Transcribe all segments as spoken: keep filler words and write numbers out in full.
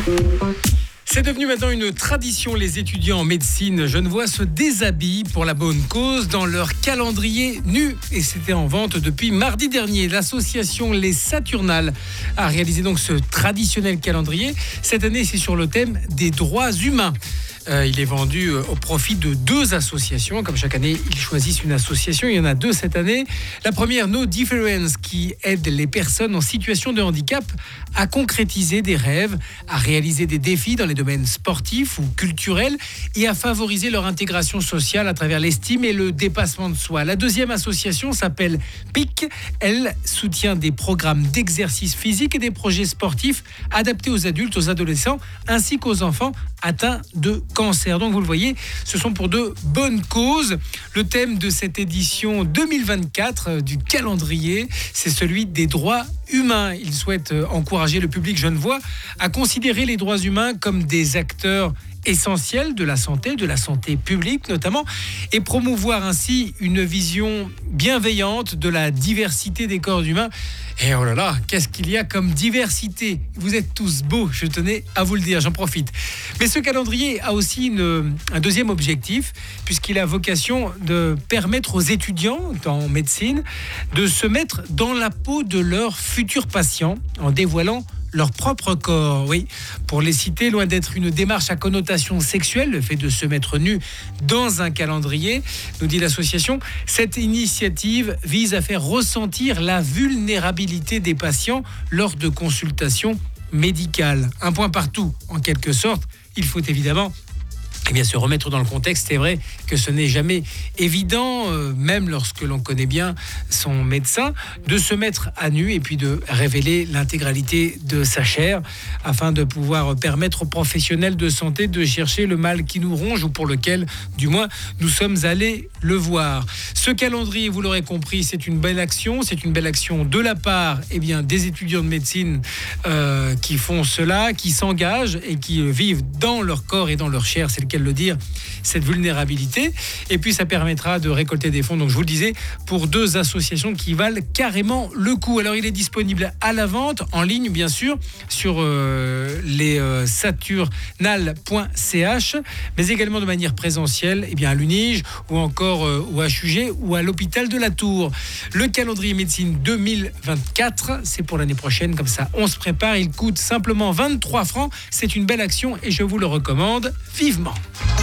C'est devenu maintenant une tradition. Les étudiants en médecine genevois se déshabillent pour la bonne cause dans leur calendrier nu. Et c'était en vente depuis mardi dernier. L'association Les Saturnales a réalisé donc ce traditionnel calendrier. Cette année, c'est sur le thème des droits humains. Euh, il est vendu euh, au profit de deux associations. Comme chaque année, ils choisissent une association. Il y en a deux cette année. La première, No Difference, qui aide les personnes en situation de handicap à concrétiser des rêves, à réaliser des défis dans les domaines sportifs ou culturels et à favoriser leur intégration sociale à travers l'estime et le dépassement de soi. La deuxième association s'appelle P I C. Elle soutient des programmes d'exercice physique et des projets sportifs adaptés aux adultes, aux adolescents ainsi qu'aux enfants atteints de cancer. Donc vous le voyez, ce sont pour de bonnes causes. Le thème de cette édition deux mille vingt-quatre du calendrier, c'est celui des droits humains. Il souhaite encourager le public genevois à considérer les droits humains comme des acteurs essentiels de la santé, de la santé publique notamment, et promouvoir ainsi une vision bienveillante de la diversité des corps humains. Et oh là là, qu'est-ce qu'il y a comme diversité! Vous êtes tous beaux, je tenais à vous le dire, j'en profite. Mais ce calendrier a aussi une, un deuxième objectif, puisqu'il a vocation de permettre aux étudiants en médecine de se mettre dans la peau de leurs futurs patients en dévoilant leur propre corps, oui. Pour les citer, loin d'être une démarche à connotation sexuelle, le fait de se mettre nu dans un calendrier, nous dit l'association, cette initiative vise à faire ressentir la vulnérabilité des patients lors de consultations médicales. Un point partout, en quelque sorte. Il faut évidemment Eh bien, se remettre dans le contexte. C'est vrai que ce n'est jamais évident, euh, même lorsque l'on connaît bien son médecin, de se mettre à nu et puis de révéler l'intégralité de sa chair afin de pouvoir permettre aux professionnels de santé de chercher le mal qui nous ronge ou pour lequel, du moins, nous sommes allés le voir. Ce calendrier, vous l'aurez compris, c'est une belle action. C'est une belle action de la part eh bien, des étudiants de médecine euh, qui font cela, qui s'engagent et qui vivent dans leur corps et dans leur chair. C'est le qu'elle le dire, cette vulnérabilité. Et puis, ça permettra de récolter des fonds, donc je vous le disais, pour deux associations qui valent carrément le coup. Alors, il est disponible à la vente, en ligne, bien sûr, sur euh, les euh, saturnales point c h, mais également de manière présentielle, eh bien, à l'Unige, ou encore euh, au H U G, ou à l'hôpital de la Tour. Le calendrier médecine deux mille vingt-quatre, c'est pour l'année prochaine, comme ça, on se prépare. Il coûte simplement vingt-trois francs. C'est une belle action et je vous le recommande vivement.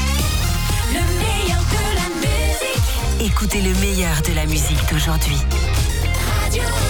Le meilleur de la musique. Écoutez le meilleur de la musique d'aujourd'hui. Radio